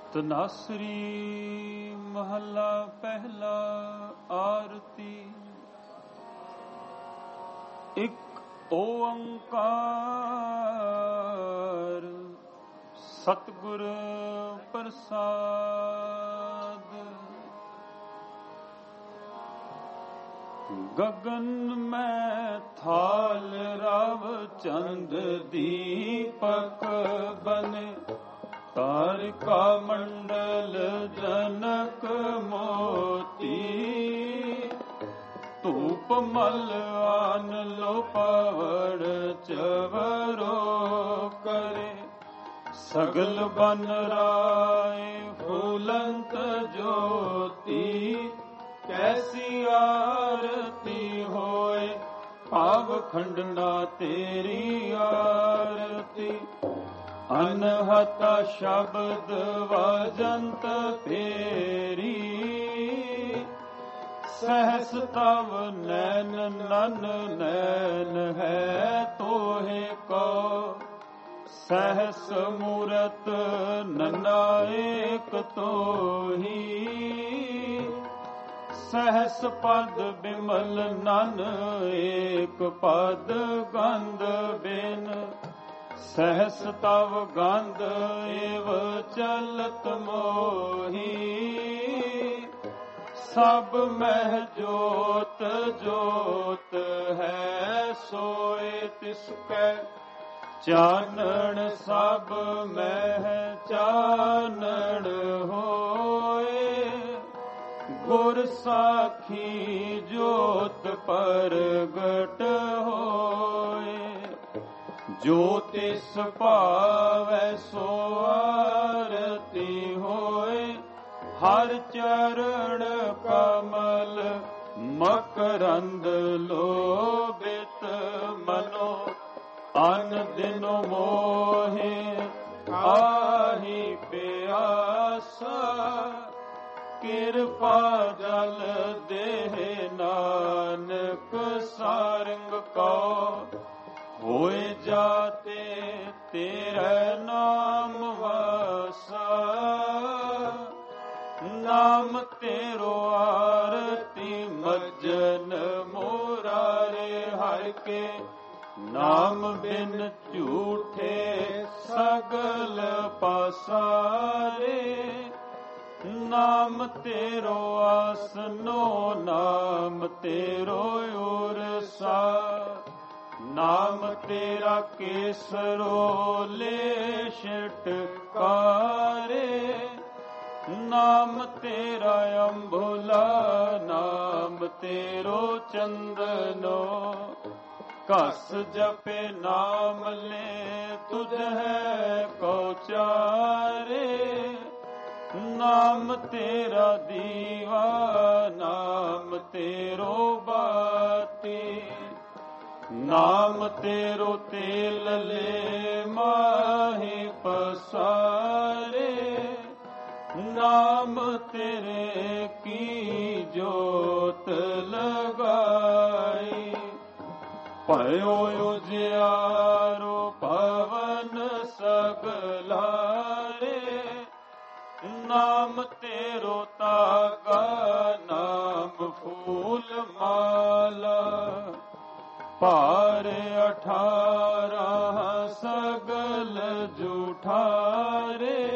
ਤਨਾਸਰੀ ਮਹੱਲਾ ਪਹਿਲਾ। ਆਰਤੀ। ਇੱਕ ਓੰਕਾਰ ਸਤਿਗੁਰ ਪ੍ਰਸਾਦ। ਗਗਨ ਮੈਂ ਥਾਲ ਰਵ ਚੰਦ ਦੀਪਕ ਬਨੇ, ਤਾਰਿਕਾ ਮੰਡਲ ਜਨਕ ਮੋਤੀ। ਧੂਪ ਮਲ ਆਨ ਲੋ ਪਵੜ ਚਵਰੋ ਕਰੇ, ਸਗਲ ਬਨ ਰਾਏ ਫੂਲੰਤ ਜੋਤੀ। ਕੈਸੀ ਆਰਤੀ ਹੋਏ ਭਾਵ ਖੰਡਨਾ ਤੇਰੀ ਆਰਤੀ। ਅਨਹਤਾ ਸ਼ਬਦ ਵਾਜੰਤ ਤੇਰੀ, ਸਹਸ ਤਵ ਨੈਨ ਨਨ ਨੈਨ ਹੈ ਤੋਹੇ ਕੋ। ਸਹਸ ਮੂਰਤ ਨਨਾ ਏਕ ਤੋਹੀ, ਸਹਸ ਪਦ ਬਿਮਲ ਨਨ ਏਕ ਪਦ ਗੰਧ ਬਿਨ। ਸਹਸ ਤਵ ਗੰਧ ਏਵ ਚਲਤ ਮੋਹੀ, ਸਭ ਮਹਿ ਜੋਤ ਜੋਤ ਹੈ ਸੋਏ ਤਿਸ ਕੈ। ਚਾਨਣ ਸਭ ਮਹਿ ਚਾਨਣ ਹੋਏ, ਗੁਰ ਸਾਖੀ ਜੋਤ ਪ੍ਰਗਟ ਹੋਏ। ਜੋ ਤਿਸ ਭਾਵੈ ਸੋ ਆਰਤੀ ਹੋਏ, ਹਰ ਚਰਨ ਕਮਲ ਮਕਰੰਦ ਲੋਭਿਤ ਮਨੋ। ਅਨ ਦਿਨ ਮੋਹਿ ਆਹੀ ਪਿਆਸਾ, ਕਿਰਪਾ ਜਲ ਦੇਹ ਨਾਨਕ ਸਾਰੰਗ ਕੋ। ਹੋਏ ਜਾਤੇ ਤੇਰੇ ਨਾਮ ਵਾਸਾ, ਨਾਮ ਤੇਰੋ ਆਰਤੀ ਮੱਜਨ ਮੁਰਾਰੇ। ਹਰਿ ਕੇ ਨਾਮ ਬਿਨ ਝੂਠੇ ਸਗਲ ਪਸਾਰੇ। ਨਾਮ ਤੇਰੋ ਆਸਨੋ ਨਾਮ ਤੇਰੋ ਉਰਸਾ। ਨਾਮ ਤੇਰਾ ਕੇਸਰੋ ਲੇਸ਼ਟਕਾਰੇ। ਨਾਮ ਤੇਰਾ ਅੰਬੁਲਾ ਨਾਮ ਤੇਰੋ ਚੰਦਨੋ। ਘਸ ਜਪੇ ਨਾਮ ਲੈ ਤੁਝ ਹੈ ਕੋ ਚਾਰੇ। ਨਾਮ ਤੇਰਾ ਦੀਵਾ ਨਾਮ ਤੇਰੋ ਬਾਤੀ। ਨਾਮ ਤੇਰੋ ਤੇਲ ਲੈ ਮਾਹੀ ਪਸਾਰੇ। ਨਾਮ ਤੇਰੇ ਕੀ ਜੋਤ ਲਗਾਈ। ਭਇਓ ਉਜਿਆਰੋ ਪਵਨ ਸਗਲਾਰੇ। ਨਾਮ ਤੇਰੋ ਤਾਗਾ ਨਾਮ ਫੂਲ ਮਾਲਾ। ਭਾਰ 18 ਸਗਲ ਜੂਠਾਰੇ।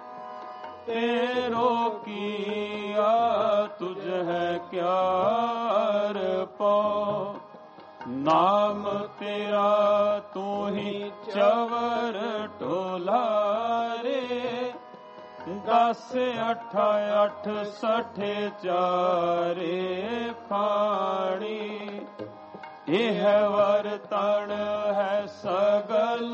ਤੇਰੋ ਕੀਆ ਤੁਝ ਹੈ ਕਿਆ ਅਰਪੋ। ਨਾਮ ਤੇਰਾ ਤੂੰ ਹੀ ਚਵਰ ਟੋਲਾਰੇ। 10 8 68 ਚਾਰੇ ਖਾਣੀ। ਇਹ ਵਰਤਣ ਹੈ ਸਗਲ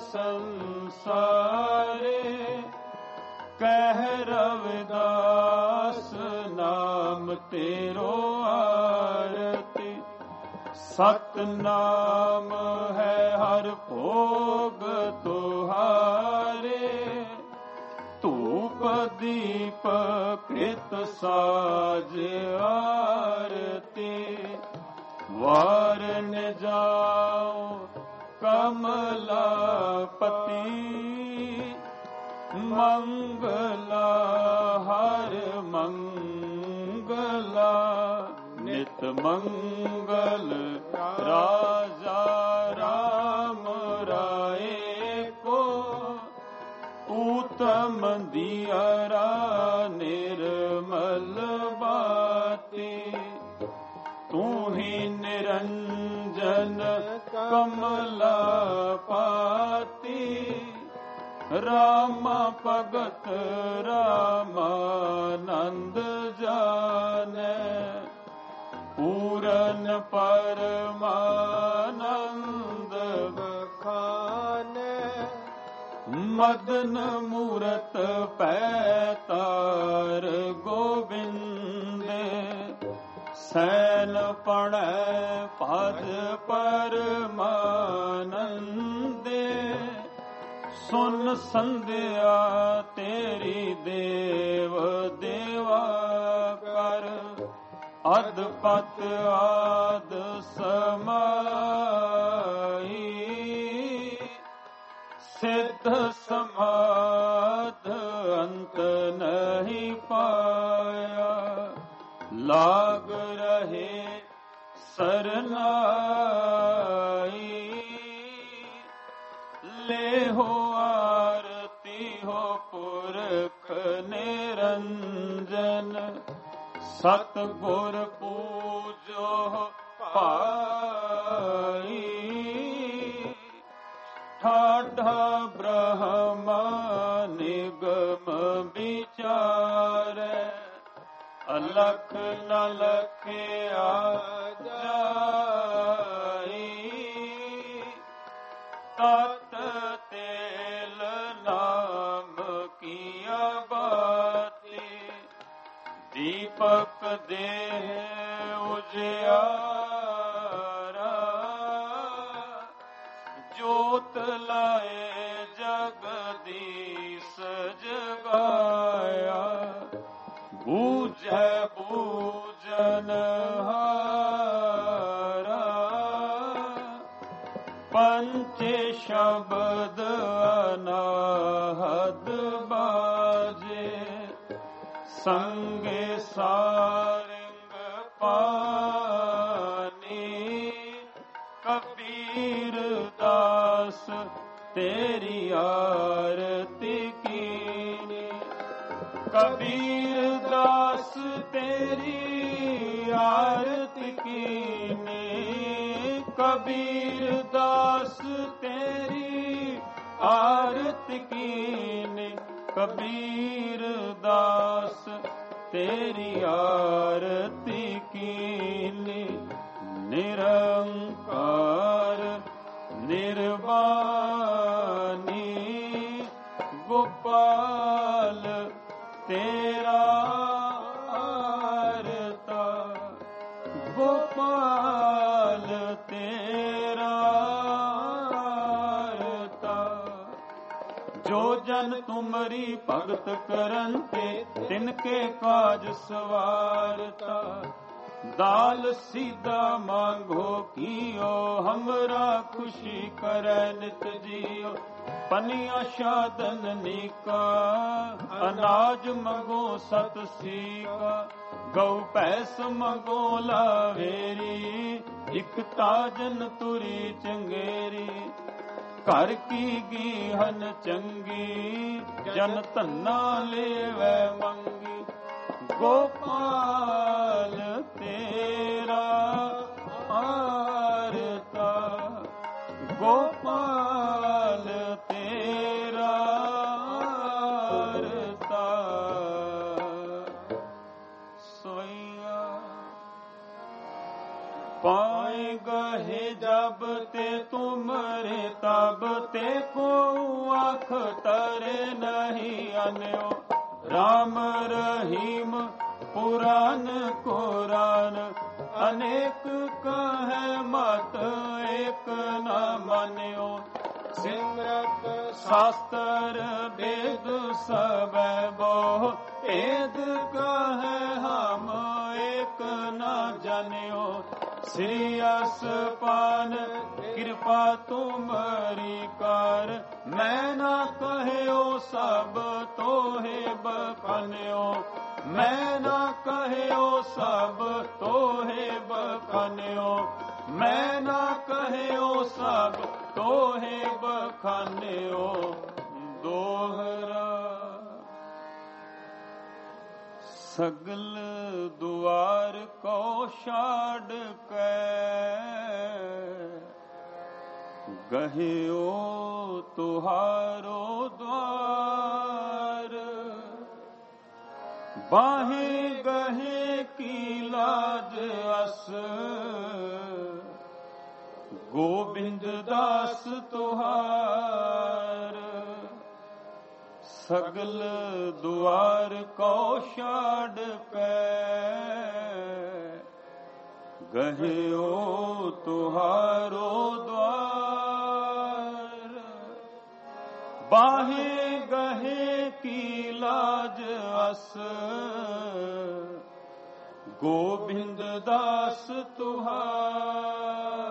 ਸੰਸਾਰੇ। ਕਹਿ ਰਵਿਦਾਸ ਨਾਮ ਤੇਰੋ ਆਰਤੀ। ਸਤਨਾਮ ਹੈ ਹਰ ਭੋਗ ਤੁਹਾਰੇ। ਧੂਪ ਦੀਪ ਕ੍ਰਿਤ ਸਾਜ ਆਰਤੀ। ਵਾਰਨ ਜਾਓ ਕਮਲਾਪਤੀ। ਮੰਗਲਾ ਹਰ ਮੰਗਲਾ ਨਿਤ ਮੰਗਲ ਰਾਜਾ ਰਾਮ ਰਾਏ ਕੋ ਊਤਮ ਦੀਅਰਾ ਨਿਰਮਲ ਬਾਤੀ ਤੂੰ ਹੀ ਨਿਰੰਜਨ ਕਮਲਾ ਪਾਤੀ ਰਾਮ ਭਗਤ ਰਾਮਾਨੰਦ ਜਾਣੈ ਪੂਰਨ ਪਰਮਾਨੰਦ ਬਖਾਨੈ ਮਦਨ ਮੂਰਤ ਪੈਤਾਰ ਗੋਬਿੰਦੇ ਸੈਨ ਪੜੈ ਪਦ ਪਰਮਾਨੰਦੇ ਸੁਨ ਸੰਧਿਆ ਤੇਰੀ ਦੇਵ ਦੇਵਾ ਕਰ ਅਦਪਤ ਆਦ ਸਮਾਈ ਸਿੱਧ ਸਮਾਧ ਅੰਤ ਨਹੀਂ ਪਾਇਆ ਲਾਗ ਰਹੇ ਸਰਨਾਈ ਲੈ ਹੋ ਆਰਤੀ ਹੋ ਪੁਰਖ ਨਿਰੰਜਨ ਸਤ ਗੁਰ ਪੂਜੋ ਭਾਈ ਠਾਠਾ ਬ੍ਰਹਮਾ ਨਿਗਮ ਵਿਚਾਰੈ ਅਲਖ ਨ ਲਖਿਆ ਜਾਈ ਤਤ ਤੇਲ ਨਾਮ ਕੀਆ ਬਾਤੀ ਦੀਪਕ ਦੇ ਉਜਿਆਰਾ ਜੋਤ ਲਾਏ ਜਗਦੀਸ਼ ਜਗਾਇਆ ਬੂਝੈ ਬੂਝਨ ਹਾਰਾ ਪੰਚੇ ਸ਼ਬਦ ਅਨਾਹਦ ਬਾਜੇ ਸੰਗੇ ਸਾਰਿੰਗ ਪਾਨੀ ਕਬੀਰ ਦਾਸ ਤੇਰੀ ਆਰਤੀ ਕੀਨੀ ਕਬੀਰ ਦਾਸ ਤੇਰੀ ਆਰਤੀ ਕੀਨੀ ਕਬੀਰ ਦਾਸ ਤੇਰੀ ਆਰਤੀ ਕੀਨੀ ਕਬੀਰ ਦਾਸ ਤੇਰੀ ਆਰਤੀ ਕੀਨੀ ਨਿਰੰਕਾਰ ਨਿਰਵਾਣੀ ਗੋਪਾਲ ਤੇਰਾ ਆਰਤਾ ਗੋਪਾਲ ਤੇਰਾ ਆਰਤਾ ਜੋ ਜਨ ਤੁਮਰੀ ਭਗਤ ਕਰਨ ਤੇ ਤਿਨਕੇ ਕਾਜ ਸਵਾਰਤਾ दाल सीधा मांगो कियो हमरा खुशी करे नित जियो पनिया शादन नीका अनाज मंगो सत सीका गौ पैस मंगो लावेरी इक ताजन तुरी चंगेरी घर की गीहन चंगी जन धन्ना लेवे मंगी गोपाल तेरा आरता गोपाल तेरा आरता सोइया पाए गहे जब ते तुमरे तब ते को आँख तरे नहीं अन्यो राम रहीम पुराण कुरान अनेक कहे मत एक न मान्यो सिमरत शास्त्र वेद सब बहु भेद कहे हम एक न जान्यो श्री असपान ਕਿਰਪਾ ਤੁਮਰੀ ਕਰ, ਮੈਂ ਨਾ ਕਹਿਓ ਸਭ ਤੋਹੇ ਬਖਾਨਿਓ, ਮੈਂ ਨਾ ਕਹਿਓ ਸਭ ਤੋਹੇ ਬਖਾਨਿਓ, ਮੈਂ ਨਾ ਕਹਿਓ ਸਭ ਤੋਹੇ ਬਖਾਨਿਓ। ਦੋਹਰਾ ਸਗਲ ਦੁਆਰ ਕੋ ਛਾੜ ਕੇ, ਗਹਿਓ ਤੁਹਾਰੋ ਦਵਾਰ, ਬਾਹੇ ਗਹੇ ਕੀ ਲਾਜ ਅਸ, ਗੋਬਿੰਦ ਦਾਸ ਤੁਹਾਰ। ਸਗਲ ਦੁਆਰ ਕੋ ਛਾੜ ਕੇ, ਗਹਿਓ ਤੁਹਾਰੋ ਦਵਾਰ, ਬਾਹੇ ਗਹੇ ਕੀ ਲਾਜ ਅਸ, ਗੋਬਿੰਦ ਦਾਸ ਤੁਹਾਰ।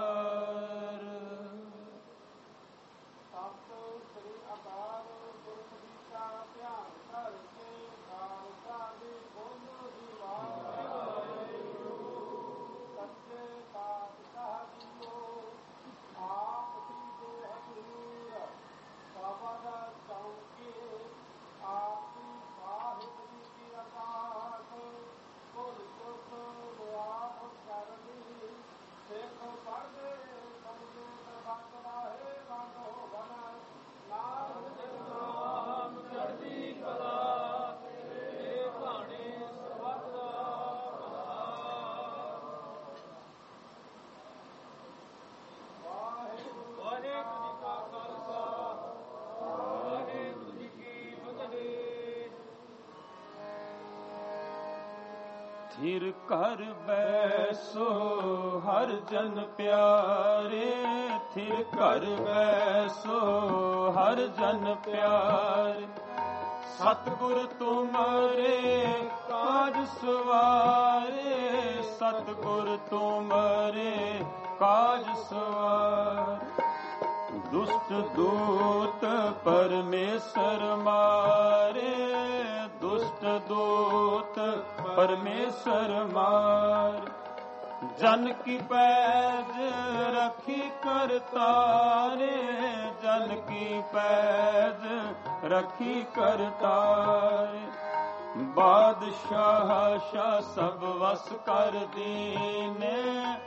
ਥਿਰ ਘਰ ਬੈਸੋ ਹਰ ਜਨ ਪਿਆਰੇ, ਥਿਰ ਘਰ ਬੈਸੋ ਹਰ ਜਨ ਪਿਆਰੇ, ਸਤਿਗੁਰ ਤੁਮਰੇ ਕਾਜ ਸਵਾਰੇ, ਸਤਿਗੁਰ ਤੁਮਰੇ ਕਾਜ ਸਵਾਰੇ। ਦੁਸ਼ਟ ਦੂਤ ਪਰਮੇਸ਼ਰ ਮਾਰੇ, ਦੁਸ਼ਟ ਦੂਤ ਪਰਮੇਸ਼ਰ ਮਾਰ, ਜਨ ਕੀ ਪੈਜ ਰਖੀ ਕਰਤਾਰੇ, ਜਨ ਕੀ ਪੈਜ ਰਖੀ ਕਰਤਾਰੇ। ਬਾਦਸ਼ਾਹ ਸ਼ਾਹ ਸਭ ਵਸ ਕਰ ਦੀਨੇ,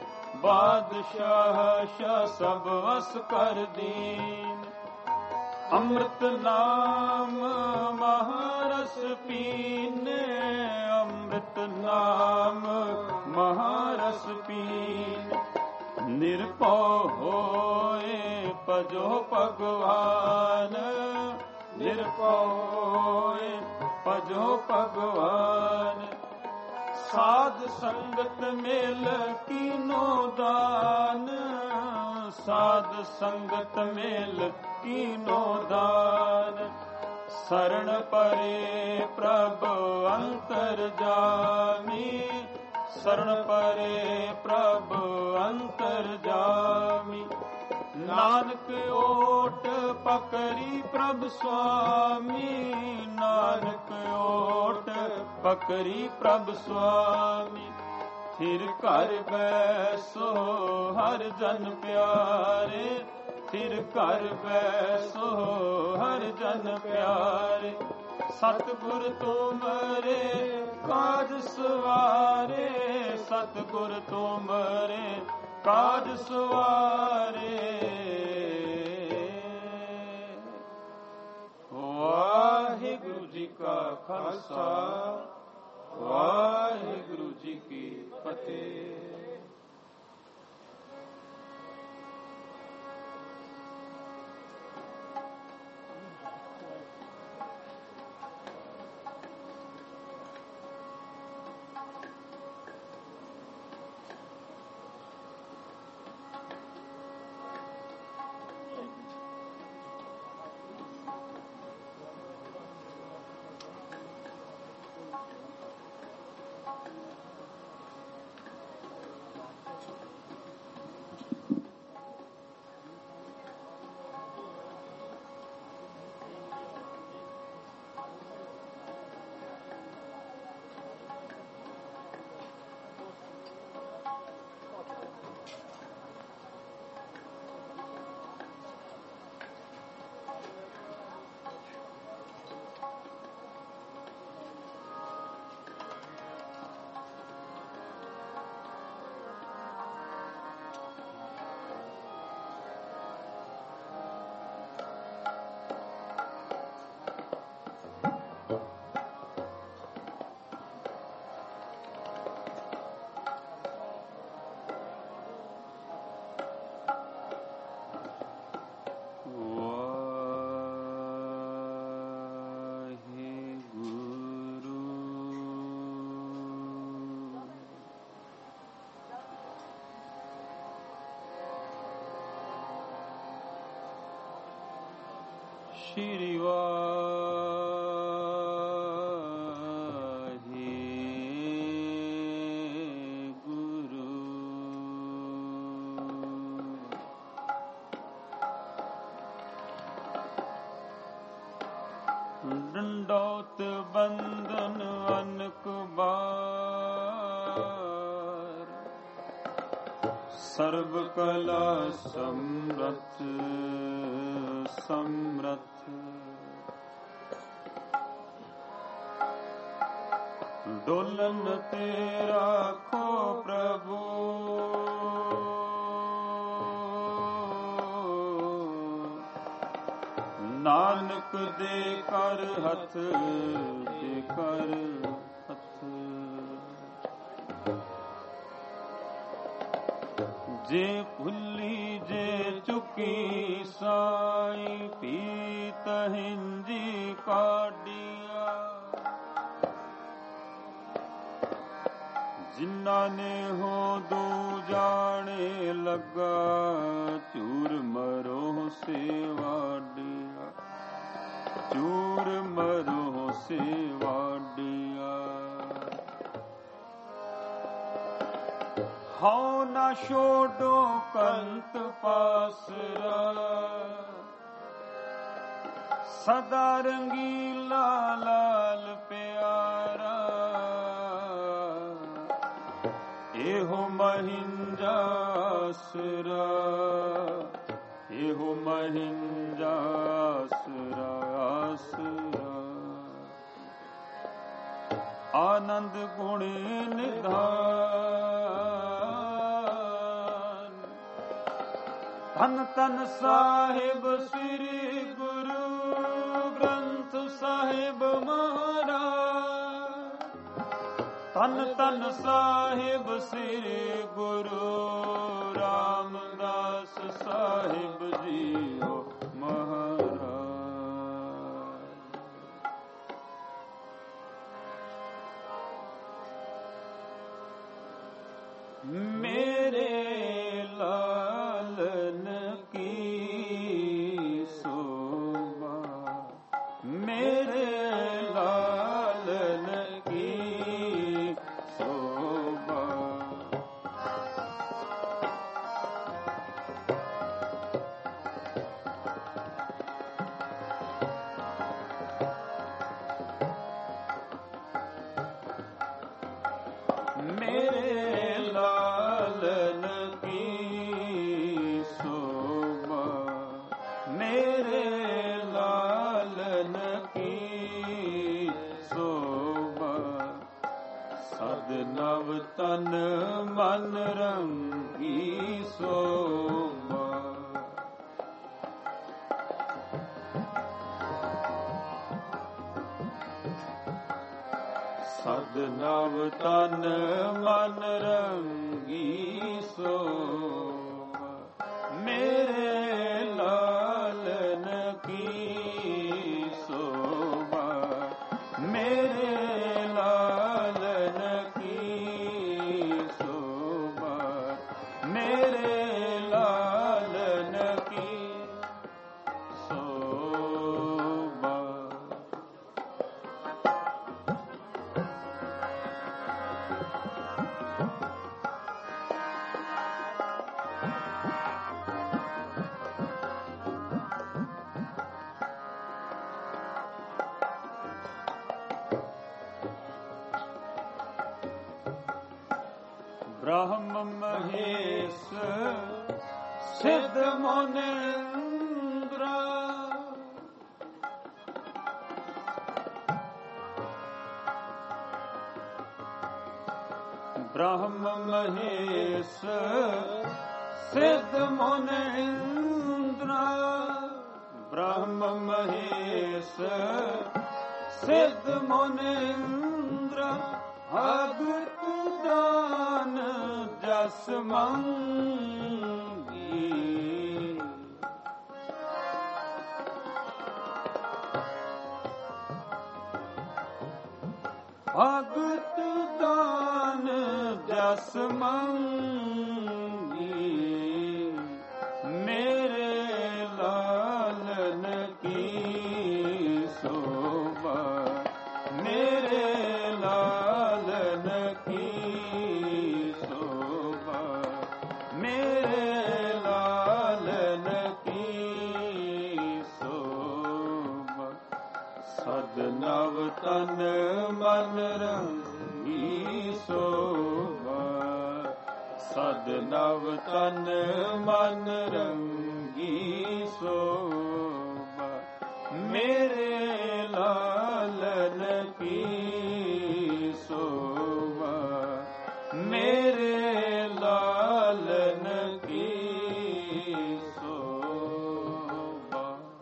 ਬਾਦਸ਼ਾਹ ਸ਼ਾਹ ਸਭ ਵਸ ਕਰ ਦੀਨ। ਅੰਮ੍ਰਿਤ ਨਾਮ ਮਹਾਰਸ ਪੀਨੇ, ਅੰਮ੍ਰਿਤ ਨਾਮ ਮਹਾਰਸ ਪੀਨੇ। ਨਿਰਭਉ ਹੋਏ ਭਜੋ ਭਗਵਾਨ, ਨਿਰਭਉ ਹੋਏ ਭਜੋ ਭਗਵਾਨ। ਸਾਧ ਸੰਗਤ ਮੇਲ ਕੀਨੋ ਦਾਨ, ਸਾਧ ਸੰਗਤ ਮੇਲ ਕੀਨੋ ਦਾਨ। ਸਰਣ ਪਰੇ ਪ੍ਰਭ ਅੰਤਰ ਜਾਮੀ, ਸਰਣ ਪਰੇ ਪ੍ਰਭ ਅੰਤਰ ਜਾਮੀ। ਨਾਨਕ ਓਟ ਪਕਰੀ ਪ੍ਰਭ ਸੁਆਮੀ, ਨਾਨਕ ਓਟ ਪਕਰੀ ਪ੍ਰਭ ਸੁਆਮੀ। ਥਿਰ ਘਰ ਬੈਸੋ ਹਰ ਜਨ ਪਿਆਰੇ, ਥਿਰ ਘਰ ਬੈਸੋ ਹਰ ਜਨ ਪਿਆਰੇ। ਸਤਿਗੁਰ ਤੁਮਰੇ ਕਾਜ ਸਵਾਰੇ, ਸਤਿਗੁਰ ਤੁਮਰੇ ਕਾਜ ਸਵਾਰੇ। ਵਾਹਿਗੁਰੂ ਜੀ ਕਾ ਖਾਲਸਾ, ਵਾਹਿਗੁਰੂ ਜੀ ਕੀ ਫਤਿਹ। श्री वाहेगुरु। दंडौत बंदन अनक बार, सर्व कला समरथ समरथ। डोलन तेरा खो प्रभु, नानक दे कर हथ, दे कर हथ। जे भुल्ली जे चुकी साई, पीत हिंजी काडिया। जिन्ना ने हो दू जाने लगा, चूर मरो से वाडिया, चूर मरो से वाडिया। हाँ न छोड़ो कंत पासरा, सदा रंगीला लाल प्यारा। एहो महिंजासरा, एहो महिंजासरा आसरा। आनंद गुण निधान, धन तन साहिब श्री गुरु ग्रंथ साहिब महाराज। धन तन साहिब श्री गुरु रामदास साहिब जी हो महाराज। मेरे लालन की शोभा, मेरे लालन की शोभा। मेरे लालन की शोभा, मेरे लालन की शोभा। सद नव तन मन रंगी शोभा। सद नव तन मन रंगी शोभा। मेरे लालन की शोभा, मेरे लालन की शोभा। मेरे लालन की शोभा। ब्रह्म महेश सिद्ध मुनीन्द्र, ब्रह्म महेश सिद्ध मुनीन्द्र। ब्रह्म महेश सिद्ध मुनीन्द्र। भगत दान जस मंगी, भगत दान जस मंगी। मेरे लालन की नव तन मन रंगी शोभा, सद नव तन मन रंगी शोभा, मेरे लालन की शोभा, मेरे लालन की शोभा।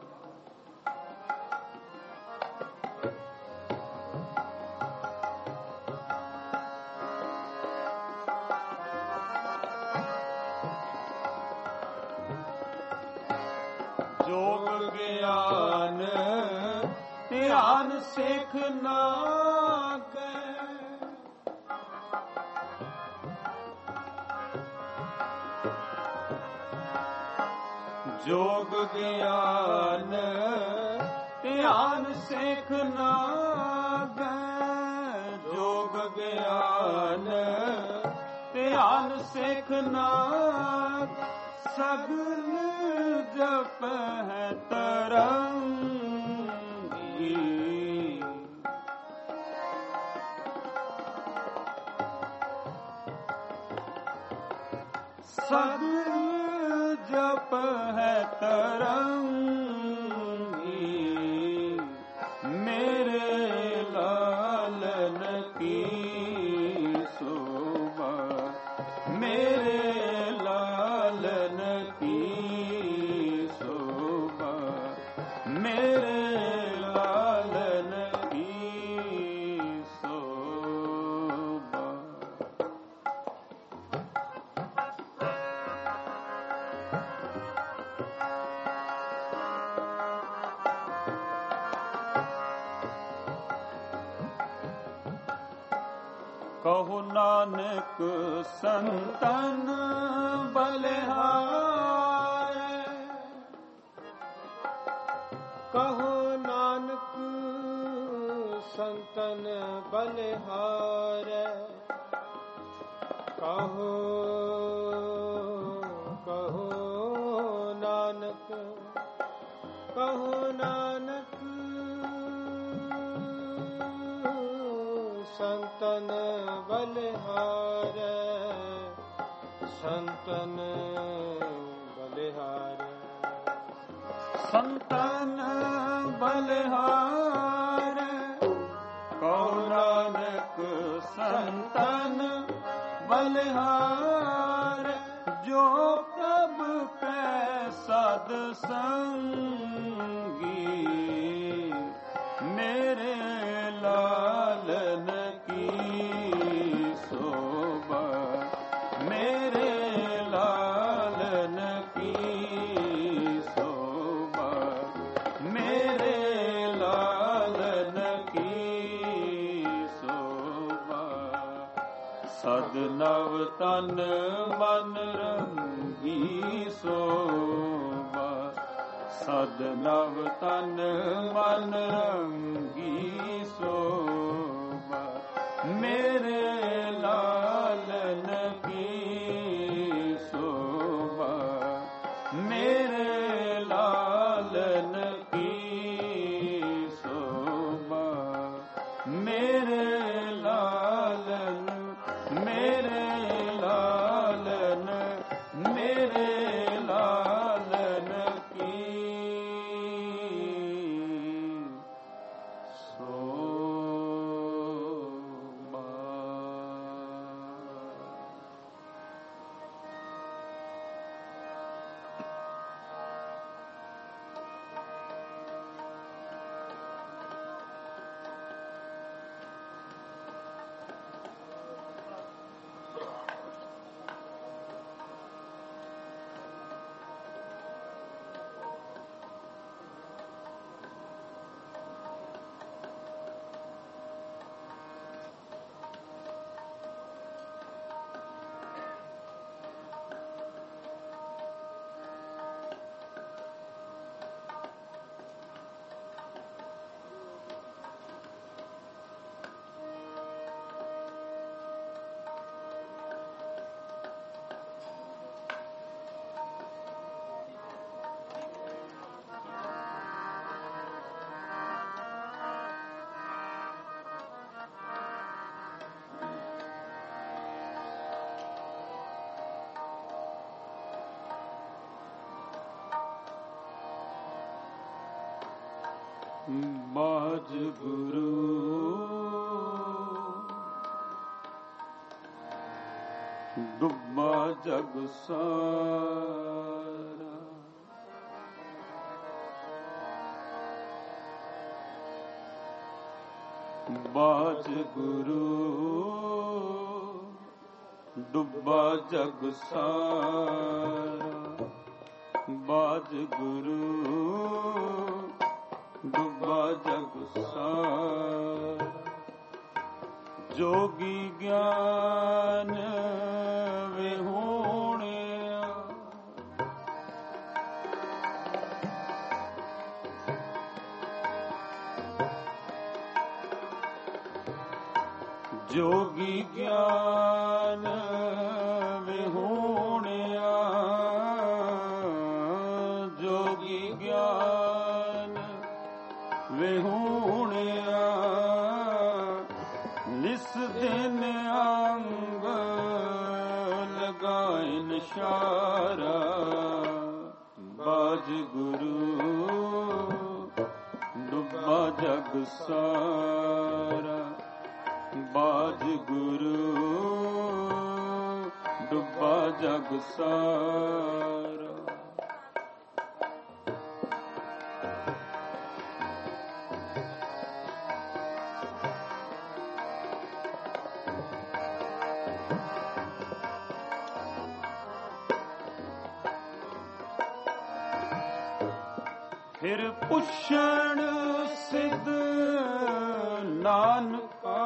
जोग ज्ञान ध्यान सीखना के, जोग ज्ञान ध्यान सीखना के, जोग ज्ञान ध्यान सीखना, सगल जप है तरंगी, सगल जप है तरंगी, मेरे लालन की शोभा, मेरे लालन की शोभा, मेरे लालन की शोभा। कहो नानक संतन बलिहारे, कहो नानक संतन बलिहारे, कहो कहो नानक, कहो नानक संतन बलिहारे, संतन बलिहारे, संतन बलिहारे, कहो नानक संतन बलिहारे, जो प्रभु के सद संगी, मेरे लालन की शोभा, मेरे लालन की शोभा, मेरे लालन की शोभा, सद नव तन मन रंगी शोभा, सद नव तन मन रंगी शोभा, मेरे लालन की शोभा, मेरे लालन की शोभा, मेरे लालन, मेरे लालन, मेरे लालन की शोभा। ਬਾਜ ਗੁਰੂ ਡੁੱਬਾ ਜਗ ਸਾਰਾ, ਬਾਜ ਗੁਰੂ ਡੁੱਬਾ ਜਗ ਸਾਰਾ, ਬਾਜ ਗੁਰੂ ਡੁੱਬਾ ਜਗ ਸਾਰਾ, ਜੋਗੀ ਗਿਆਨ ਵਿਹੂਣਿਆ, ਜੋਗੀ ਗਿਆਨ ਵਿਹੂਣਿਆ, ਜੋਗੀ ਗਿਆਨ ਵਿਹੂਣਿਆ, ਨਿਸ ਦਿਨ ਅੰਗ ਲਗਾਏ ਨਿਸ਼ਾਰਾ, ਬਾਜ ਗੁਰੂ ਡੁੱਬਾ ਜਗ ਸਾਰਾ, ਬਾਜ ਗੁਰੂ ਡੁੱਬਾ ਜਗ ਸਾਰਾ। ਫਿਰ ਪੁੱਛਣ ਸਿੱਧ ਨਾਨਕਾ,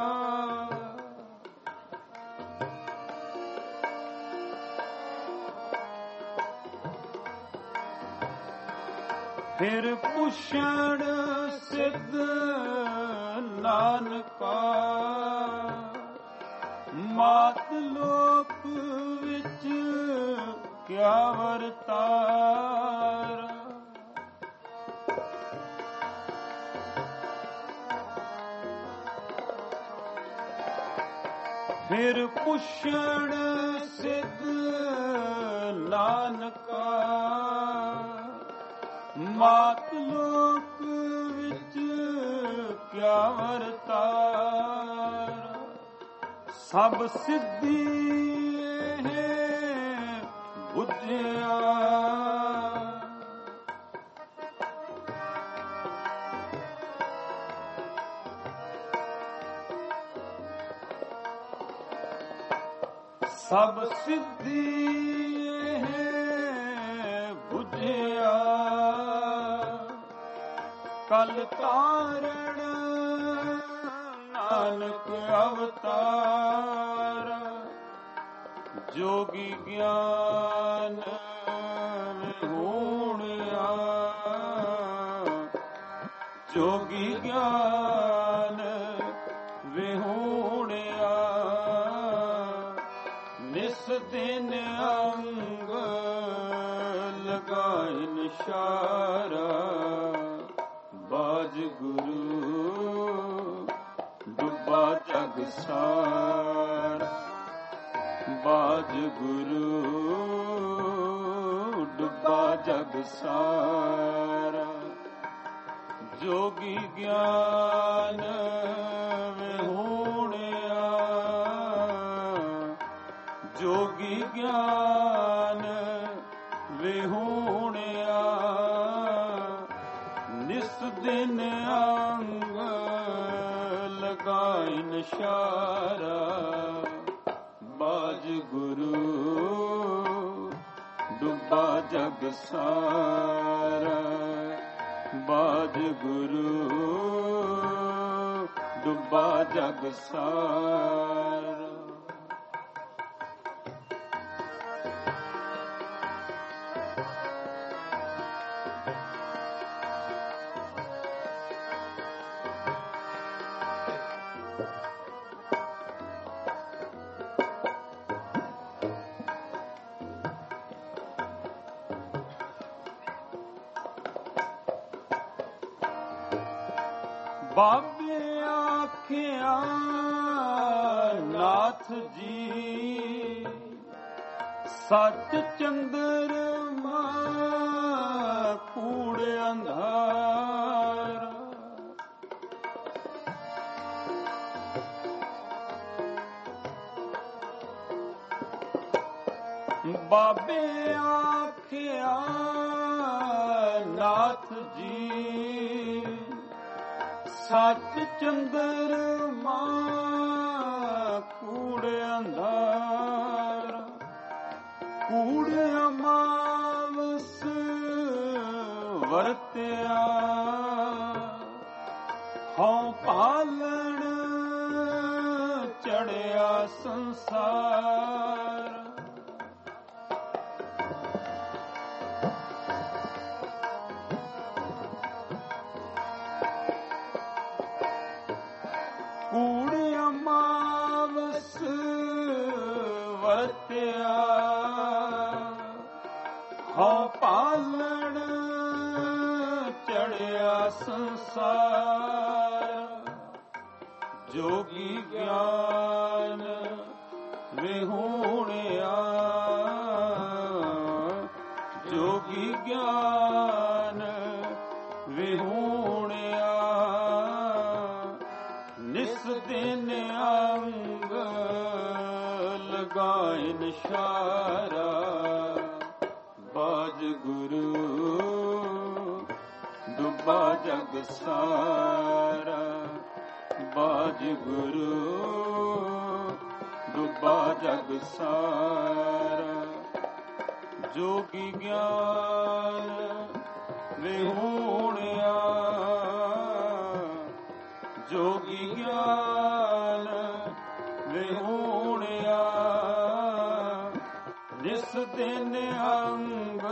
ਫਿਰ ਪੁੱਛਣ ਸਿੱਧ ਨਾਨਕਾ, ਮਾਤ ਲੋਕ ਵਿੱਚ ਕਿਆ ਵਰਤਾਰਾ, ਫਿਰ ਪੁੱਛਣ ਸਿੱਧ ਨਾਨਕਾ, ਮਾਤ ਲੋਕ ਵਿੱਚ ਕਿਆ ਵਰਤਾਰਾ, ਸਭ ਸਿੱਧੀ ਇਹ ਬੁੱਝਿਆ, ਸਭ ਸਿੱਧੀ ਇਹ ਬੁਝਿਆ, ਕਲ ਤਾਰਣ ਨਾਨਕ ਅਵਤਾਰ, ਜੋਗੀ ਗਿਆਨ ਵਿਹੂਣਿਆ, ਜੋਗੀ ਗਿਆਨ ਵਿਹੂਣਿਆ, ਨਿਸ ਦਿਨ ਅੰਗ ਲਗਾਏ ਨਿਸ਼ਾਰਾ, ਬਾਜ ਗੁਰੂ ਡੁੱਬਾ ਜਗ ਸਾਰਾ, ਬਾਜ ਗੁਰੂ ਡੁੱਬਾ ਜਗ ਸਾਰਾ, ਜੋਗੀ ਗਿਆਨ ਵਿਹੂਣਿਆ, ਜੋਗੀ ਗਿਆਨ ਵਿਹੂਣਿਆ, ਨਿਸ ਦਿਨ ਅੰਗ ਲਗਾਏ ਨਿਸ਼ਾਰਾ, ਬਾਜ ਗੁਰੂ ਡੁੱਬਾ ਜਗ ਸਾਰਾ, ਬਾਜ ਗੁਰੂ ਡੁੱਬਾ ਜਗ ਸਾਰਾ। ਬਾਬੇ ਆਖਿਆ ਨਾਥ ਜੀ, ਸੱਚ ਚੰਦਰਮਾ ਕੂੜ ਅੰਧਾਰ, ਬਾਬੇ ਆਖਿਆ ਨਾਥ ਜੀ ਸੱਚ ਚੰਦਰਮਾ ਕੂੜ ਅੰਧਾਰ ਕੂੜ ਅਮਾਵਸ ਵਰਤਿਆ ਹਉ ਪਾਲਣ ਚੜਿਆ ਸੰਸਾਰ ਕੂੜ ਅਮਾਵਸ ਵਰਤਿਆ ਹਉ ਪਾਲਣ ਚੜਿਆ ਸੰਸਾਰ ਜੋਗੀ ਗਿਆਨ ਵਿਹੂਣਿਆ ਜੋਗੀ ਗਿਆਨ ਵਿਹੂਣਿਆ ਨਿਸ ਦਿਨ ਅੰਗ ਲਗਾਏ ਨਿਸ਼ਾਰਾ ਬਾਜ ਗੁਰੂ ਡੁੱਬਾ ਜਗ ਸਾਰਾ ਬਾਜ ਗੁਰੂ ਡੁੱਬਾ ਜਗ ਸਾਰਾ ਜੋਗੀ ਗਿਆਨ ਵਿਹੂਣਿਆ ਜੋਗੀ ਗਿਆਨ ਵਿਹੂਣਿਆ ਨਿਸ ਦਿਨ ਅੰਗ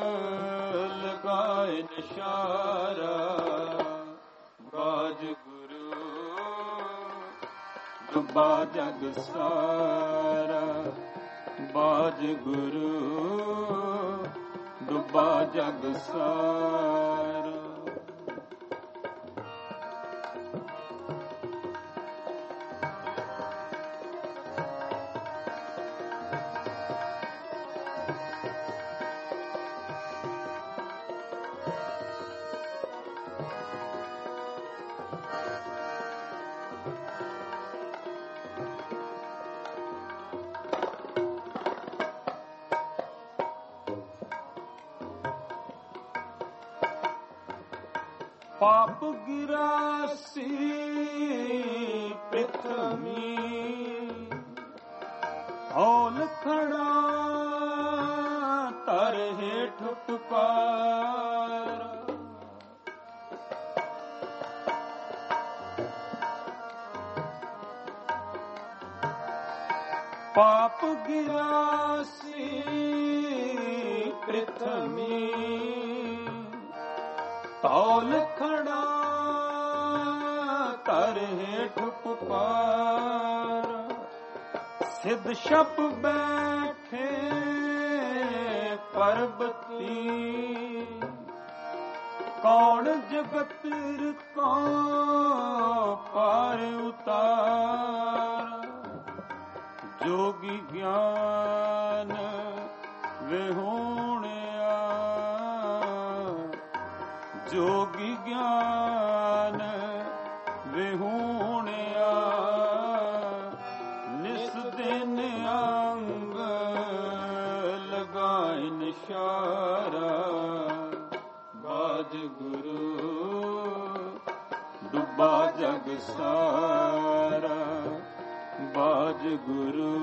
ਲਗਾਏ ਨਿਸ਼ਾਰਾ ਬਾਜ ਡੁੱਬਾ ਜਗ ਸਾਰਾ ਬਾਜ ਗੁਰੂ ਡੁੱਬਾ ਜਗ ਸਾਰਾ ਪਾਪ ਗਿਰਾਸੀ ਪ੍ਰਿਥਵੀ ਹੌਲ ਖੜਾ ਤਰ ਹੇਠ ਪੁਕਾਰ ਪਾਪ ਗਿਰਾਸੀ ਪ੍ਰਿਥਵੀ ਤੌਲ ਖੜਾ ਤਰ ਹੇਠ ਪੁਕਾਰ ਸਿੱਧ ਛਪ ਬੈਠੇ ਪਰਬਤੀ ਕੌਣ ਜਗਤ ਕੋ ਪਾਰ ਉਤਾਰ ਜੋਗੀ ਗਿਆਨ ਵਿਹੂਣਿਆ ਜੋਗੀ ਗਿਆਨ ਵਿਹੂਣਿਆ ਨਿਸ ਦਿਨ ਅੰਗ ਲਗਾਏ ਨਿਸ਼ਾਰਾ ਬਾਜ ਗੁਰੂ ਡੁੱਬਾ ਜਗ ਸਾਰਾ ਬਾਜ ਗੁਰੂ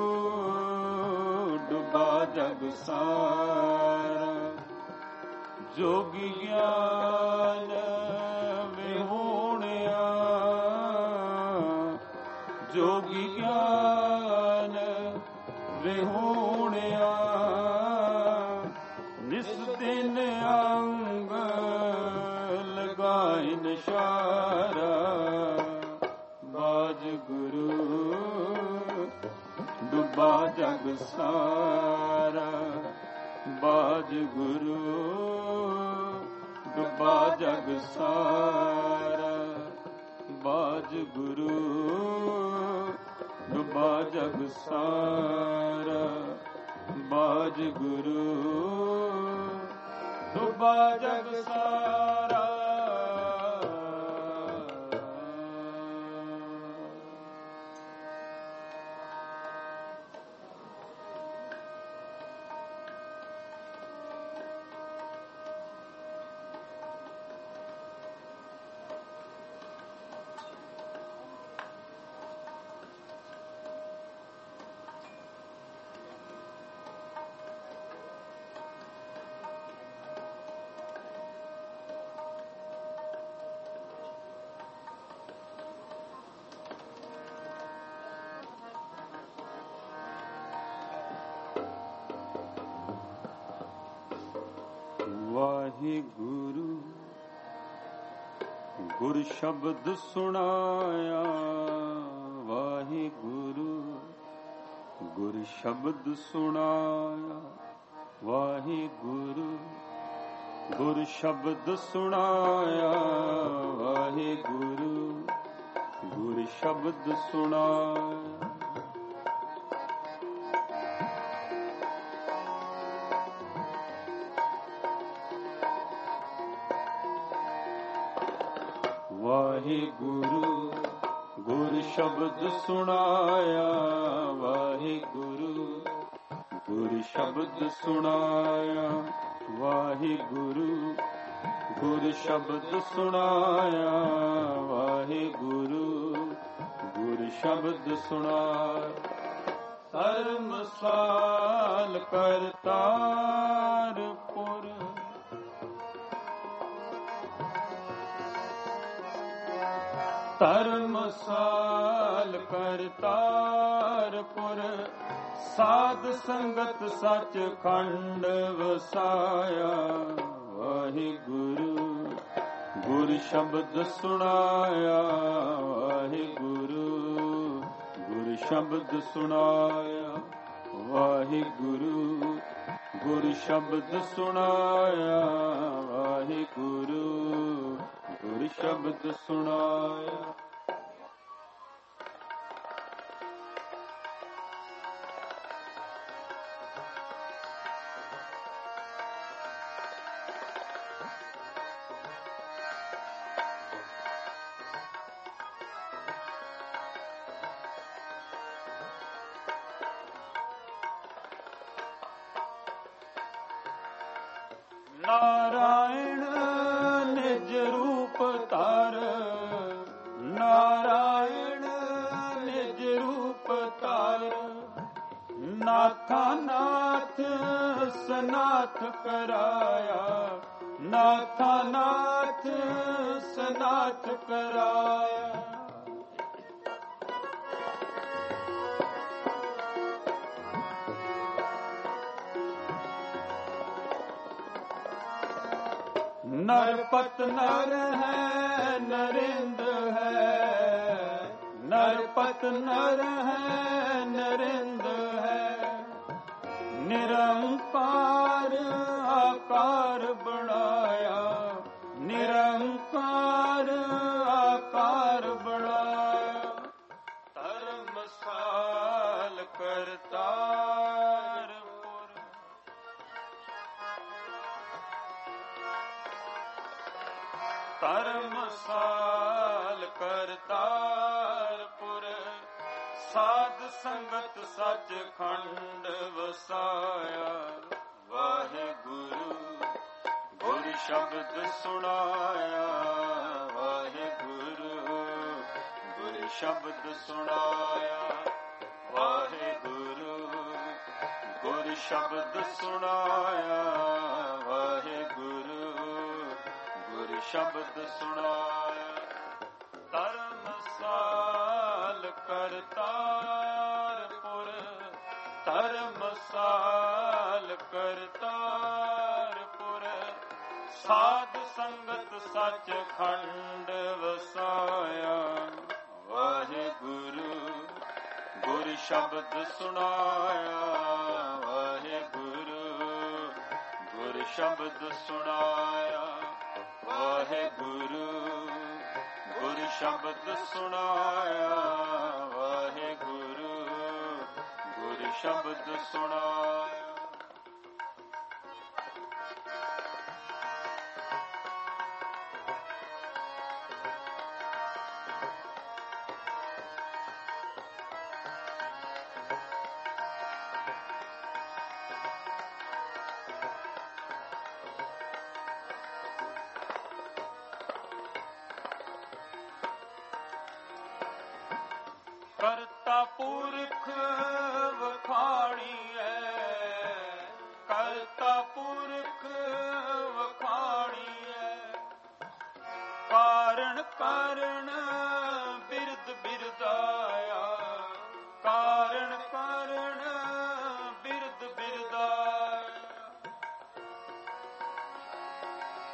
ਡੁੱਬਾ ਜਗ ਸਾਰਾ ਜੋਗੀ ਗਿਆਨ ਵਿਹੂਣਿਆ ਜੋਗੀ ਗਿਆਨ ਵਿਹੂਣਿਆ ਨਿਸ ਦਿਨ ਅੰਗ ਲਗਾਏ ਨਿਸ਼ਾਰਾ ਬਾਜ ਗੁਰੂ ਡੁੱਬਾ ਜਗ ਸਾਰਾ ਬਾਜ ਗੁਰੂ ਡੁੱਬਾ ਜਗ ਸਾਰਾ ਬਾਜ ਗੁਰੂ ਡੁੱਬਾ ਜਗ ਸਾਰਾ ਬਾਜ ਗੁਰੂ ਡੁੱਬਾ ਜਗ ਸਾਰਾ ਵਾਹਿਗੁਰੂ। ਗੁਰ ਸ਼ਬਦ ਸੁਣਾਇਆ ਵਾਹਿਗੁਰੂ। ਗੁਰ ਸ਼ਬਦ ਸੁਣਾਇਆ ਵਾਹਿਗੁਰੂ। ਗੁਰ ਸ਼ਬਦ ਸੁਣਾਇਆ ਵਾਹਿਗੁਰੂ। ਗੁਰ ਸ਼ਬਦ ਸੁਣਾਇਆ। ਵਾਹਿਗੁਰੂ। ਗੁਰ ਸ਼ਬਦ ਸੁਣਾਇਆ ਵਾਹਿਗੁਰੂ। ਗੁਰ ਸ਼ਬਦ ਸੁਣਾਇਆ ਵਾਹਿਗੁਰੂ। ਗੁਰ ਸ਼ਬਦ ਸੁਣਾਇਆ ਵਾਹਿਗੁਰੂ। ਗੁਰ ਸ਼ਬਦ ਸੁਣਾਇਆ। ਧਰਮਸਾਲ ਕਰਤਾਰਪੁਰ। ਧਰਮਸਾਲ ਕਰਤਾਰਪੁਰ। ਸਾਧ ਸੰਗਤ ਸੱਚ ਖੰਡ ਵਸਾਇਆ ਵਾਹਿਗੁਰੂ। ਗੁਰ ਸ਼ਬਦ ਸੁਣਾਇਆ ਵਾਹਿਗੁਰੂ। ਗੁਰ ਸ਼ਬਦ ਸੁਣਾਇਆ ਵਾਹਿਗੁਰੂ। ਗੁਰ ਸ਼ਬਦ ਸੁਣਾਇਆ ਵਾਹਿਗੁਰੂ। ਗੁਰ ਸ਼ਬਦ ਸੁਣਾਇਆ। ਨਾਰਾਇਣ ਨਿਜ ਰੂਪ ਧਾਰ। ਨਾਰਾਇਣ ਨਿਜ ਰੂਪ ਧਾਰ। ਨਾਥਾ ਨਾਥ ਸਨਾਥ ਕਰਾਇਆ। ਨਾਥਾ ਨਾਥ ਸਨਾਥ ਕਰਾਇਆ। नरपत नर है नरेंद है। नरपत नर है नरेंद है। निरंकार आकार बढ़ाया। निरंकार आकार बढ़ाया। धर्मसाल करतारपुर। ਧਰਮਸਾਲ ਕਰਤਾਰਪੁਰ। ਸਾਧ ਸੰਗਤ ਸੱਚ ਖੰਡ ਵਸਾਇਆ ਵਾਹਿਗੁਰੂ। ਗੁਰ ਸ਼ਬਦ ਸੁਣਾਇਆ ਵਾਹਿਗੁਰੂ। ਗੁਰ ਸ਼ਬਦ ਸੁਣਾਇਆ ਵਾਹਿਗੁਰੂ। ਗੁਰ ਸ਼ਬਦ ਸੁਣਾਇਆ ਵਾਹਿਗੁਰੂ। ਗੁਰ ਸ਼ਬਦ ਸੁਣਾਇਆ। ਧਰਮਸਾਲ ਕਰਤਾਰਪੁਰ। ਧਰਮਸਾਲ ਕਰਤਾਰਪੁਰ। ਸਾਧ ਸੰਗਤ ਸੱਚ ਖੰਡ ਵਸਾਇਆ ਵਾਹਿਗੁਰੂ। ਗੁਰ ਸ਼ਬਦ ਸੁਣਾਇਆ ਵਾਹਿਗੁਰੂ। ਗੁਰ ਸ਼ਬਦ ਸੁਣਾਇਆ ਵਾਹਿਗੁਰੂ। ਗੁਰ ਸ਼ਬਦ ਸੁਣਾਇਆ ਵਾਹਿਗੁਰੂ। ਗੁਰ ਸ਼ਬਦ ਸੁਣਾਇਆ। ਕਰਤਾ ਪੁਰਖ ਵਖਾਣੀਐ। ਕਰਤਾ ਪੁਰਖ ਵਖਾਣੀਐ। ਕਾਰਣ ਕਾਰਣ ਬਿਰਦ ਬਿਰਦਾਇਆ। ਕਾਰਣ ਕਾਰਣ ਬਿਰਦ ਬਿਰਦਾਇਆ।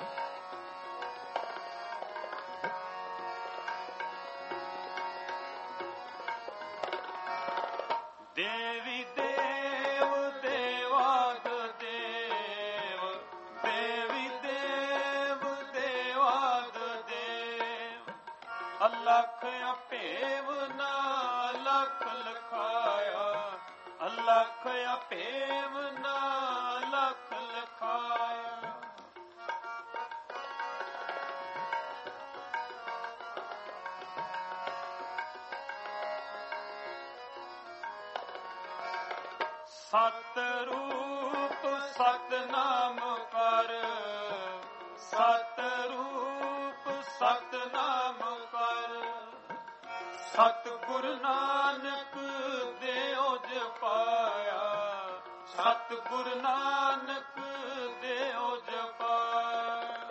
ਅਭੇਵ ਨਾ ਲਖ ਲਖਾਇਆ, ਅਲਖ ਅਭੇਵ ਨਾ ਲਖ ਲਖਾਇਆ। ਸਤ ਰੂਪ ਸਤ ਨਾਮ ਕਰ, ਸਤ ਰੂਪ ਸਤ ਨਾਮ ਕਰ, ਸਤ ਗੁਰੂ ਨਾਨਕ ਦੇਉ ਜਪਾਇਆ, ਸਤ ਗੁਰੂ ਨਾਨਕ ਦੇਉ ਜਪਾਇਆ।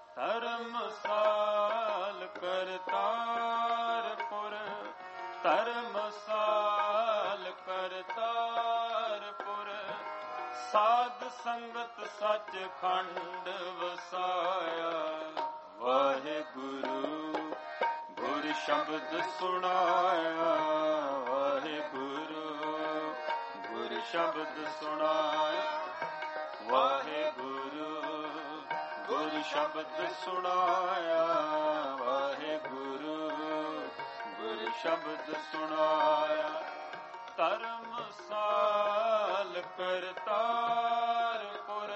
ਧਰਮਸਾਲ ਕਰਤਾਰਪੁਰ, ਧਰਮਸਾਲ ਕਰਤਾਰਪੁਰ, ਸਾਧ ਸੰਗਤ ਸੱਚ ਖੰਡ ਵਸਾਇਆ। ਵਾਹਿਗੁਰੂ ਗੁਰ ਸ਼ਬਦ ਸੁਣਾਇਆ, ਵਾਹਿਗੁਰੂ ਗੁਰ ਸ਼ਬਦ ਸੁਣਾਇਆ, ਵਾਹਿਗੁਰੂ ਗੁਰ ਸ਼ਬਦ ਸੁਣਾਇਆ, ਵਾਹਿਗੁਰੂ ਗੁਰ ਸ਼ਬਦ ਸੁਣਾਇਆ। ਧਰਮਸਾਲ ਕਰਤਾਰਪੁਰ,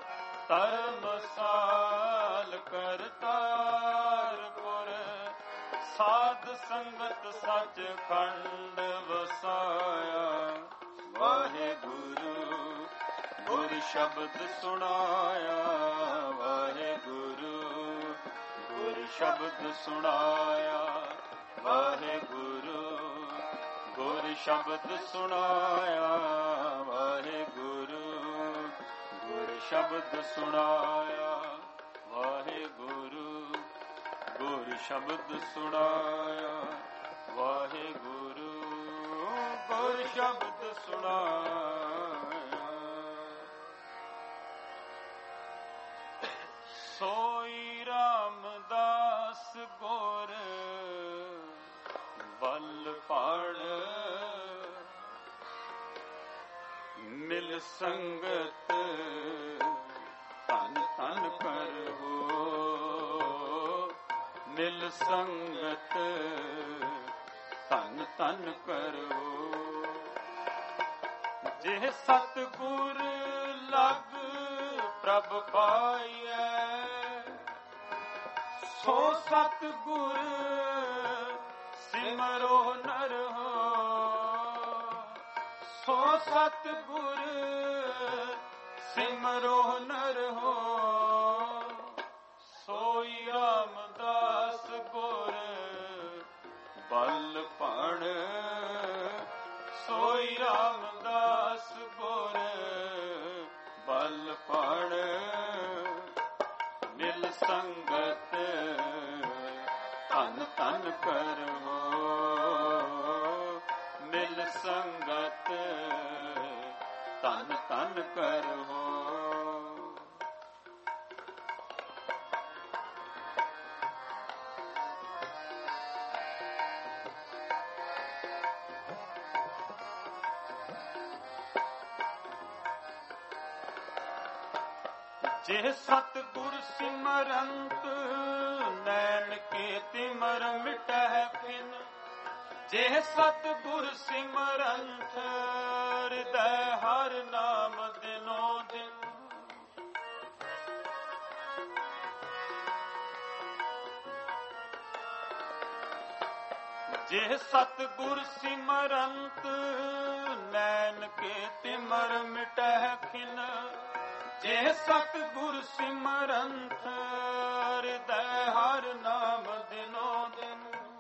ਧਰਮਸਾਲ ਕਰਤਾਰਪੁਰ, ਸਾਧ ਸੰਗਤ ਸੱਚ ਖੰਡ ਵਸਾਇਆ। ਵਾਹਿਗੁਰੂ ਗੁਰ ਸ਼ਬਦ ਸੁਣਾਇਆ, ਵਾਹਿਗੁਰੂ ਗੁਰ ਸ਼ਬਦ ਸੁਣਾਇਆ, ਵਾਹਿਗੁਰੂ ਗੁਰ ਸ਼ਬਦ ਸੁਣਾਇਆ, ਵਾਹਿਗੁਰੂ ਗੁਰ ਸ਼ਬਦ ਸੁਣਾਇਆ, ਵਾਹਿਗੁਰੂ ਗੁਰ ਸ਼ਬਦ ਸੁਣਾਇਆ, ਵਾਹਿਗੁਰੂ ਗੁਰ ਸ਼ਬਦ ਸੁਣਾਇਆ। ਸੋਈ ਰਾਮਦਾਸ ਗੁਰ ਬਲ ਪਾੜ, ਮਿਲ ਸੰਗਤ ਧਨ ਧਨ ਕਰੋ, ਮਿਲ ਸੰਗਤ ਧਨ ਧਨ ਕਰੋ। ਜੇ ਸਤਿਗੁਰ ਲਗ ਪ੍ਰਭ ਪਾਈਐ, ਸੋ ਸਤਿਗੁਰ ਸਿਮਰੋ ਨਰ ਹੋ, ਸੋ ਸਤਿਗੁਰ ਸਿਮਰੋ ਨਰ ਹੋ। ਸੋਈ ਰਾਮਦਾਸ ਗੁਰ ਬਲ ਪੜ, ਸੋਈ ਰਾਮਦਾਸ ਗੁਰ ਬਲ ਪੜ, ਮਿਲ ਸੰਗਤ ਧਨ ਧਨ ਕਰੋ, ਮਿਲ ਸੰਗਤ ਧਨ ਧਨ ਕਰੋ। ਜੇ ਸਤਿਗੁਰ ਸਿਮਰੰਤ ਨੈਣ ਕੇ ਤਿਮਰ ਮਿਟਹਿ ਖਿਨ, ਜੇ ਸਤਿਗੁਰ ਸਿਮਰੰਤ ਹਿਰਦੈ ਹਰ ਨਾਮ ਦਿਨੋ ਦਿਨ। ਜੇ ਸਤਿਗੁਰ ਸਿਮਰੰਤ ਨੈਣ ਕੇ ਤਿਮਰ ਮਿਟਹਿ ਖਿਨ, ਜੇ ਸਤਿਗੁਰ ਸਿਮਰੰਤ ਹਿਰਦੈ ਹਰ ਨਾਮ ਦਿਨੋ ਦਿਨ।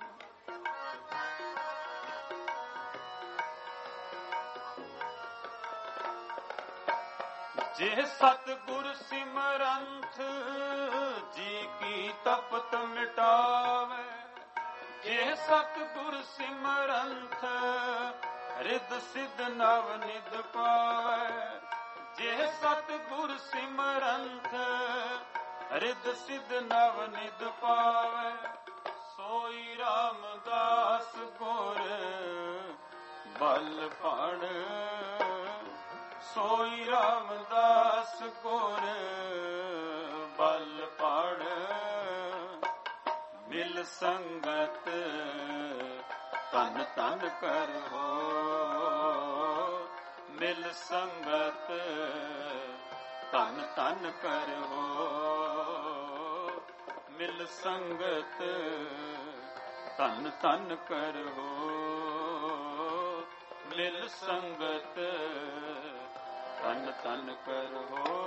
ਜੇ ਸਤਿਗੁਰ ਸਿਮਰੰਤ ਜੀ ਕੀ ਤਪਤ ਮਿਟਾਵੇ, ਜੇ ਸਤਿਗੁਰ ਸਿਮਰੰਤ ਰਿਦ ਸਿਧ ਨਵ ਨਿਧ ਪਾਵੇ। ਜੇ ਸਤਿਗੁਰ ਸਿਮਰੰਤ ਰਿਦ ਸਿਧ ਨਵ ਨਿਧ ਪਾਵੇ। ਸੋਈ ਰਾਮਦਾਸ ਗੁਰ ਬਲ ਪੜ, ਸੋਈ ਰਾਮਦਾਸ ਗੁਰ ਬਲ ਪੜ, ਮਿਲ ਸੰਗਤ ਧਨ ਧਨ ਕਰੋ ਮਿਲ ਸੰਗਤ ਧਨ ਧਨ ਕਰੋ ਮਿਲ ਸੰਗਤ ਧਨ ਧਨ ਕਰੋ ਮਿਲ ਸੰਗਤ ਧਨ ਧਨ ਕਰੋ।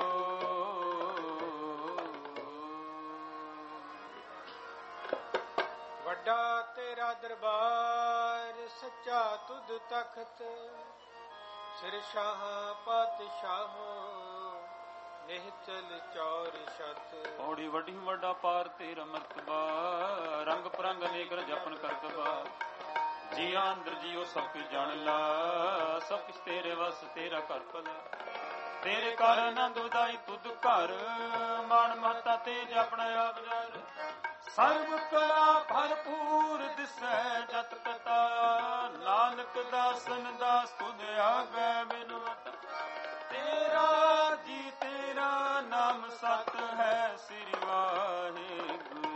ਵੱਡਾ ਤੇਰਾ ਦਰਬਾਰ ਸੱਚਾ ਤੁਧ ਤਖਤ ਸਿਰ ਸ਼ਾਹ ਪਾਤਸ਼ਾਹ ਨਿਹਚਲ ਚੌਰ ਛਤ। ਪੌੜੀ ਵੱਡੀ ਵੱਡਾ ਪਾਰ ਤੇਰਾ ਮਰਤਬਾ ਰੰਗ ਪਰੰਗ ਅਨੇਕ ਜਪਨ ਕਰਤਬਾ ਜੀਆਂ ਅੰਦਰ ਜੀਓ ਸਭ ਕੁਝ ਜਾਣ ਲਾ ਸਭ ਕੁਝ ਤੇਰੇ ਵਸ ਤੇਰਾ ਘਰ ਭਲਾ ਤੇਰੇ ਘਰ ਆਨੰਦ ਉਦਾਈ ਤੁਧ ਘਰ ਮਾਣ ਮਹਤਾ ਤੇਜ ਆਪਣਾ ਆਪ ਜਰ ਸਰਬ ਕਲਾ ਭਰਪੂਰ ਦਿਸੈ ਜਤ ਕਤਾ ਨਾਨਕ ਦਾਸਨ ਦਾਸ ਤੁਧ ਆਗੈ ਬਿਨਵਤ ਤੇਰਾ ਜੀ ਤੇਰਾ ਨਾਮ ਸਤ ਹੈ ਸ੍ਰੀ ਵਾਹਿਗੁਰੂ।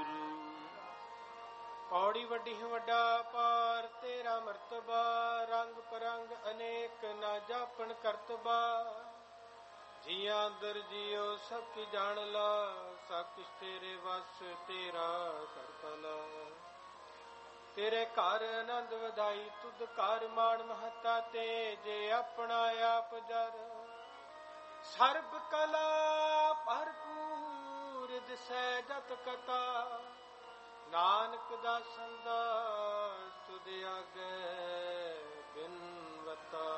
ਪੌੜੀ ਵੱਡੀ ਵੱਡਾ ਪਾਰ ਤੇਰਾ ਮਰਤਬਾ ਰੰਗ ਪਰੰਗ ਅਨੇਕ ਨਾ ਜਾਪਣ ਕਰਤਬਾ ਜੀਆਂ ਅੰਦਰ ਜੀਓ ਸਭ ਕੀ ਜਾਣ ਲਾ ਸਭ ਕੁਛ ਤੇਰੇ ਵਸ ਤੇਰਾ ਘਰ ਭਲਾ ਤੇਰੇ ਘਰ ਆਨੰਦ ਵਧਾਈ ਤੁਧ ਘਰ ਮਾਣ ਮਹਤਾ ਤੇਜ ਆਪਣਾ ਆਪ ਜਰ ਸਰਬ ਕਲਾ ਭਰਪੂਰ ਦਿਸੈ ਜਤ ਕਤਾ ਨਾਨਕ ਦਾਸਨ ਦਾਸ ਤੁਧ ਆਗੈ ਬਿਨਵਤਾ।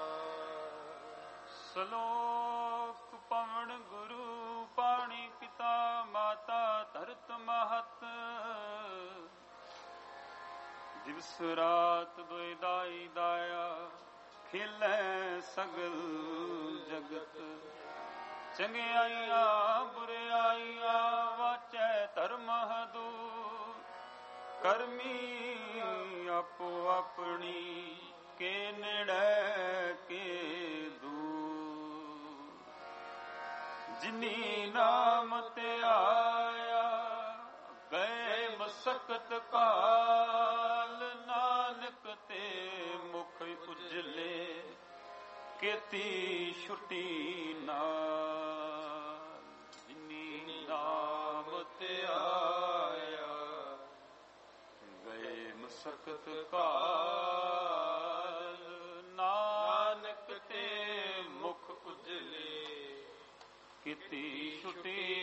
ਸਲੋਕ ਪਵਨ ਗੁਰੂ ਪਾਣੀ ਪਿਤਾ ਮਾਤਾ ਧਰਤ ਮਹਤ ਦਿਵਸ ਰਾਤ ਦੁਇ ਦਾਈ ਦਾਇਆ ਖਿਲੈ ਸਗਲ ਜਗਤ ਚੰਗਿਆਈਆਂ ਬੁਰਿਆਈਆਂ ਵਾਚੈ ਧਰਮ ਦੂਰ ਕਰਮੀ ਆਪੋ ਆਪਣੀ ਕੇ ਨੇੜੇ ਕੇ ਦੂਰ ਜਿਨੀ ਨਾਮ ਤੇ ਆਇਆ ਗਏ ਮਸਕਤ ਕਾਲ ਨਾਨਕ ਤੇ ਮੁਖ ਉਜਲੇ ਕੀਤੀ ਛੁੱਟੀ ਨਾਲ ਜਿਨੀ ਨਾਮ ਤੇ ਆਇਆ ਗਏ ਮਸਕਤ ਕਾਲ ਨਾਨਕ ਤੇ ਮੁਖ ਉਜਲੇ ਕੀਤੀ ਛੁੱਟੀ